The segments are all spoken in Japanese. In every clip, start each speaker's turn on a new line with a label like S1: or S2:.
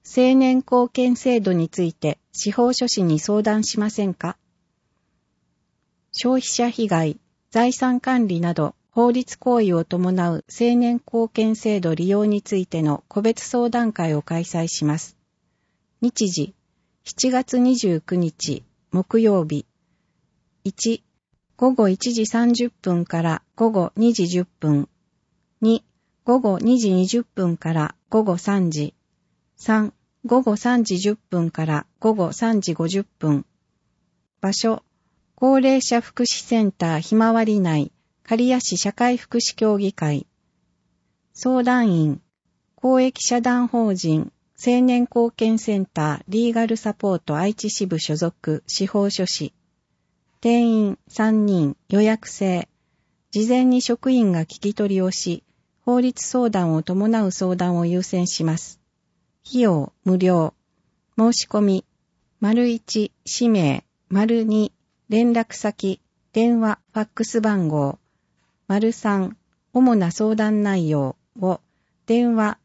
S1: 青年貢献制度について司法書士に相談しませんか？消費者被害、財産管理など法律行為を伴う青年貢献制度利用についての個別相談会を開催します。日時、7月29日木曜日。1、午後1時30分から午後2時10分。2、午後2時20分から午後3時。3、午後3時10分から午後3時50分。場所、高齢者福祉センターひまわり内、刈谷市社会福祉協議会。相談員、公益社団法人青年貢献センターリーガルサポート愛知支部所属司法書士。定員3人予約制。事前に職員が聞き取りをし、法律相談を伴う相談を優先します。費用無料。申し込み、1、氏名、2、連絡先、電話、ファックス番号、3、主な相談内容を、電話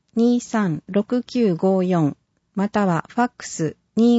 S1: 236954、またはファックス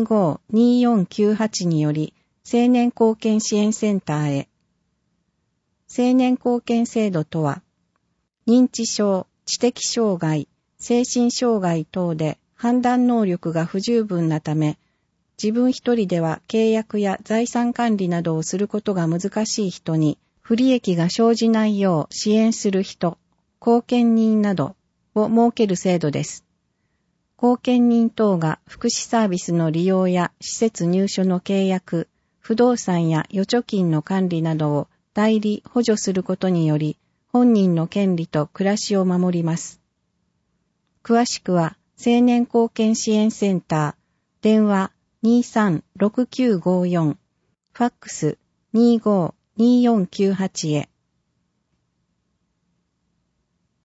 S1: 252498により、青年貢献支援センターへ。青年貢献制度とは、認知症、知的障害、精神障害等で判断能力が不十分なため、自分一人では契約や財産管理などをすることが難しい人に不利益が生じないよう支援する人、後見人などを設ける制度です。後見人等が福祉サービスの利用や施設入所の契約、不動産や預貯金の管理などを代理・補助することにより、本人の権利と暮らしを守ります。詳しくは、青年貢献支援センター、電話236954、ファックス252498へ。